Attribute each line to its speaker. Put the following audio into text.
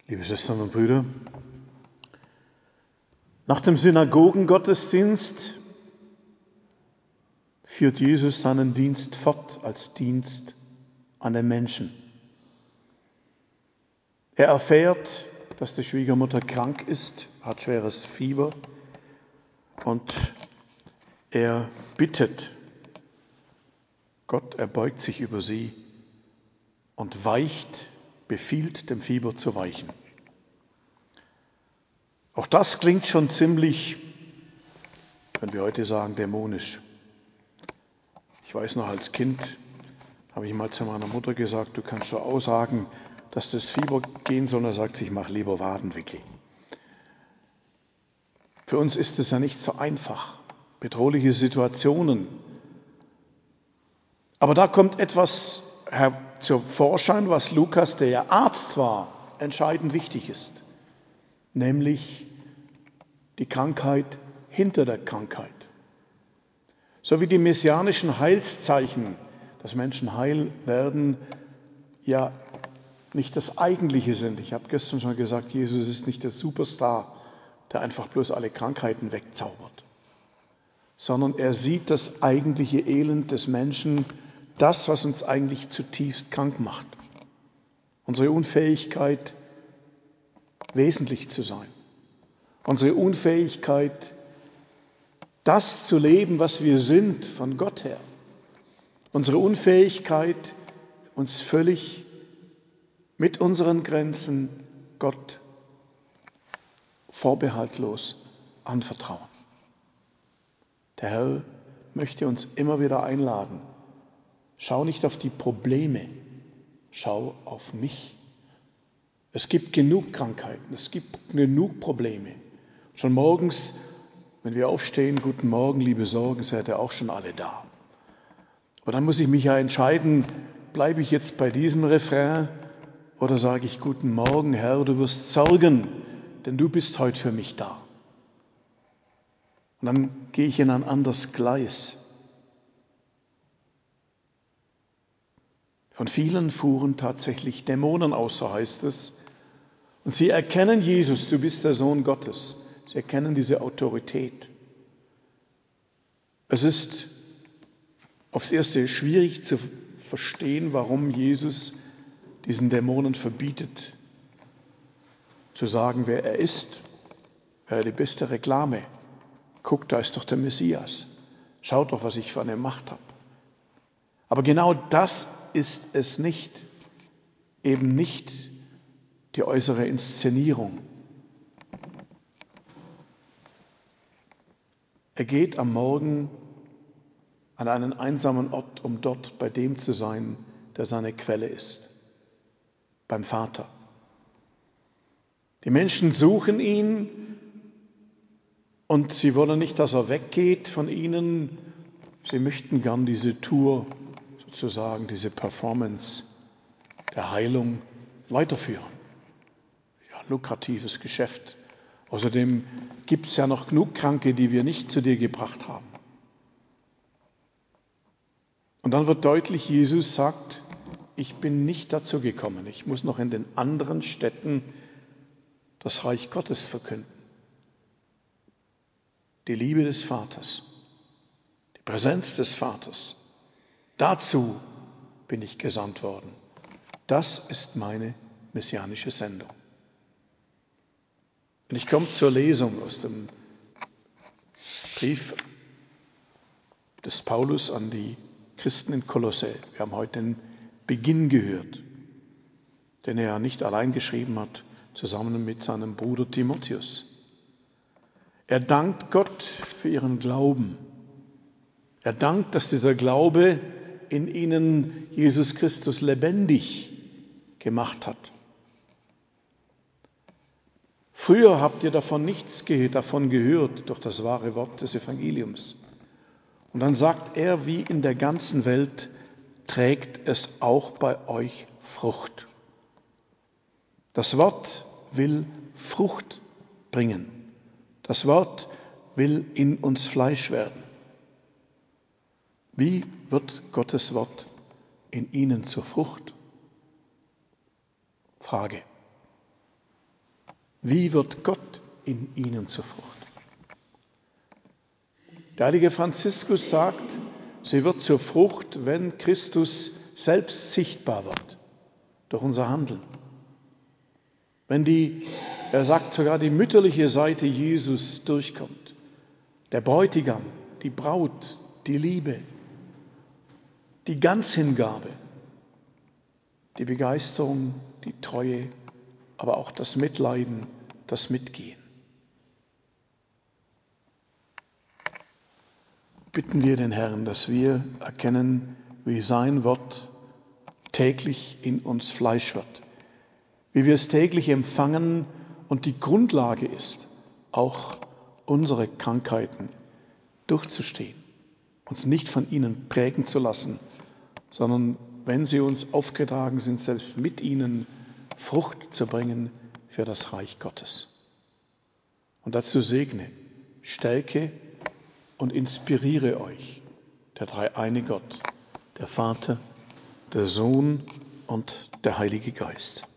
Speaker 1: Liebe Schwestern und Brüder, nach dem Synagogengottesdienst führt Jesus seinen Dienst fort als Dienst an den Menschen. Er erfährt, dass die Schwiegermutter krank ist, hat schweres Fieber und er bittet Gott, er beugt sich über sie und befiehlt dem Fieber zu weichen. Auch das klingt schon ziemlich, können wir heute sagen, dämonisch. Ich weiß noch, als Kind habe ich mal zu meiner Mutter gesagt, du kannst schon aussagen, dass das Fieber gehen soll. Und er sagt, ich mache lieber Wadenwickel. Für uns ist es ja nicht so einfach. Bedrohliche Situationen. Aber da kommt etwas zum Vorschein, was Lukas, der ja Arzt war, entscheidend wichtig ist. Nämlich die Krankheit hinter der Krankheit. So wie die messianischen Heilszeichen, dass Menschen heil werden, ja nicht das Eigentliche sind. Ich habe gestern schon gesagt, Jesus ist nicht der Superstar, der einfach bloß alle Krankheiten wegzaubert, sondern er sieht das eigentliche Elend des Menschen, das, was uns eigentlich zutiefst krank macht. Unsere Unfähigkeit, wesentlich zu sein. Unsere Unfähigkeit, das zu leben, was wir sind, von Gott her. Unsere Unfähigkeit, uns völlig mit unseren Grenzen Gott vorbehaltlos anvertrauen. Der Herr möchte uns immer wieder einladen. Schau nicht auf die Probleme, schau auf mich. Es gibt genug Krankheiten, es gibt genug Probleme. Schon morgens, wenn wir aufstehen, guten Morgen, liebe Sorgen, seid ihr auch schon alle da. Aber dann muss ich mich ja entscheiden, bleibe ich jetzt bei diesem Refrain oder sage ich, guten Morgen, Herr, du wirst sorgen, denn du bist heute für mich da. Und dann gehe ich in ein anderes Gleis. Von vielen fuhren tatsächlich Dämonen aus, so heißt es. Und sie erkennen Jesus, du bist der Sohn Gottes. Sie erkennen diese Autorität. Es ist aufs Erste schwierig zu verstehen, warum Jesus diesen Dämonen verbietet, zu sagen, wer er ist. Wäre die beste Reklame. Guck, da ist doch der Messias. Schaut doch, was ich für eine Macht habe. Aber genau das ist es nicht, eben nicht die äußere Inszenierung. Er geht am Morgen an einen einsamen Ort, um dort bei dem zu sein, der seine Quelle ist, beim Vater. Die Menschen suchen ihn und sie wollen nicht, dass er weggeht von ihnen. Sie möchten gern diese Tour, sozusagen diese Performance der Heilung weiterführen. Ja, lukratives Geschäft. Außerdem gibt es ja noch genug Kranke, die wir nicht zu dir gebracht haben. Und dann wird deutlich, Jesus sagt, ich bin nicht dazu gekommen. Ich muss noch in den anderen Städten das Reich Gottes verkünden. Die Liebe des Vaters, die Präsenz des Vaters. Dazu bin ich gesandt worden. Das ist meine messianische Sendung. Und ich komme zur Lesung aus dem Brief des Paulus an die Christen in Kolossä. Wir haben heute den Beginn gehört, den er ja nicht allein geschrieben hat, zusammen mit seinem Bruder Timotheus. Er dankt Gott für ihren Glauben. Er dankt, dass dieser Glaube in ihnen Jesus Christus lebendig gemacht hat. Früher habt ihr davon gehört, durch das wahre Wort des Evangeliums. Und dann sagt er, wie in der ganzen Welt trägt es auch bei euch Frucht. Das Wort will Frucht bringen. Das Wort will in uns Fleisch werden. Wie wird Gottes Wort in ihnen zur Frucht? Frage. Wie wird Gott in ihnen zur Frucht? Der heilige Franziskus sagt, sie wird zur Frucht, wenn Christus selbst sichtbar wird, durch unser Handeln. Wenn er sagt sogar, die mütterliche Seite Jesus durchkommt. Der Bräutigam, die Braut, die Liebe, die Ganzhingabe, die Begeisterung, die Treue, aber auch das Mitleiden, das Mitgehen. Bitten wir den Herrn, dass wir erkennen, wie sein Wort täglich in uns Fleisch wird, wie wir es täglich empfangen und die Grundlage ist, auch unsere Krankheiten durchzustehen, uns nicht von ihnen prägen zu lassen, sondern wenn sie uns aufgetragen sind, selbst mit ihnen Frucht zu bringen für das Reich Gottes. Und dazu segne, stärke und inspiriere euch der dreieine Gott, der Vater, der Sohn und der Heilige Geist.